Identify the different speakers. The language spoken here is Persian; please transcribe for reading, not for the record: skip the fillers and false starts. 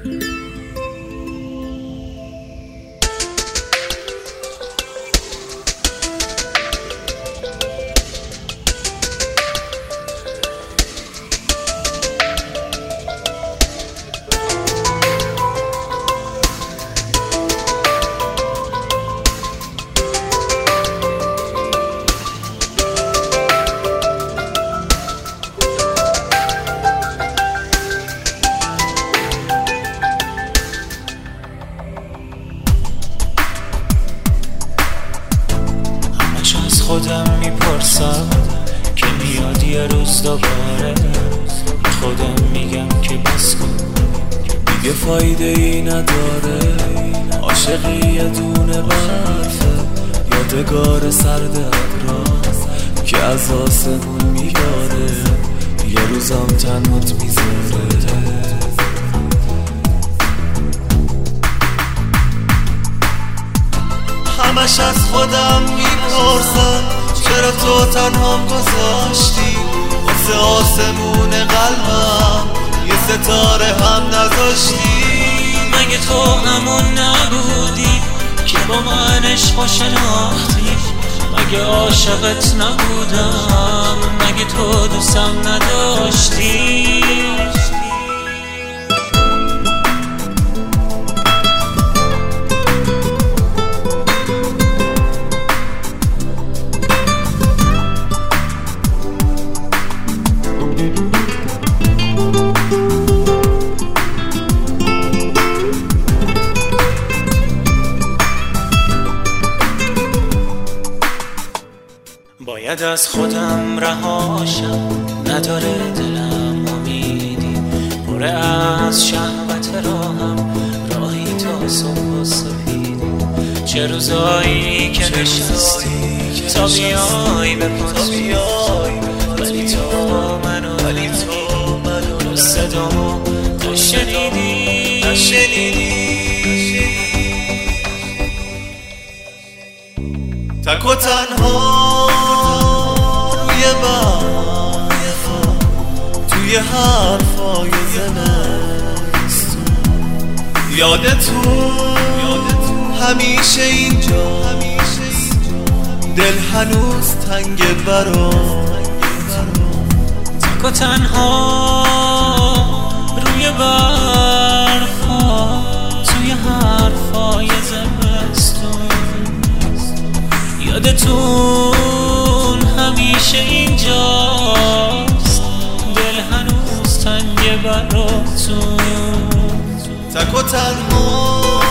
Speaker 1: خودم میپرسم که میاد یه روز دوباره، خودم میگم که بس کن دیگه فایده ای نداره. عاشقی یه دونه برفه، یادگار سرد ابراز که از آسمون میاره، یه روزم تنهات میذاره. همش از خودم میپرسم چرا تو تنهام گذاشتی، واسه آسمون قلبم یه ستاره هم نذاشتی.
Speaker 2: مگه تو همون نبودی که با من عشق شناختی؟ مگه عاشقت نبودم؟ مگه تو دوستم نداشتی؟
Speaker 1: باید از خودم رهاشم، نداره دلم امیدی، پر از شهوت راهم، راهی تا صبح و سپیدی. چه روزایی که نشستی تا بیای به پاس بیای، ولی تو منو صدامو نشنیدی.
Speaker 3: تک و تنها روی برفا، توی حرفای زمستون، یادتون همیشه اینجاست، دل هنوز تنگ برات.
Speaker 2: تک و تنها روی برفا، توی حرفای زمستون، یادتون همیشه اینجاست، دل هنوز تنگ براتون.
Speaker 3: تک و تنها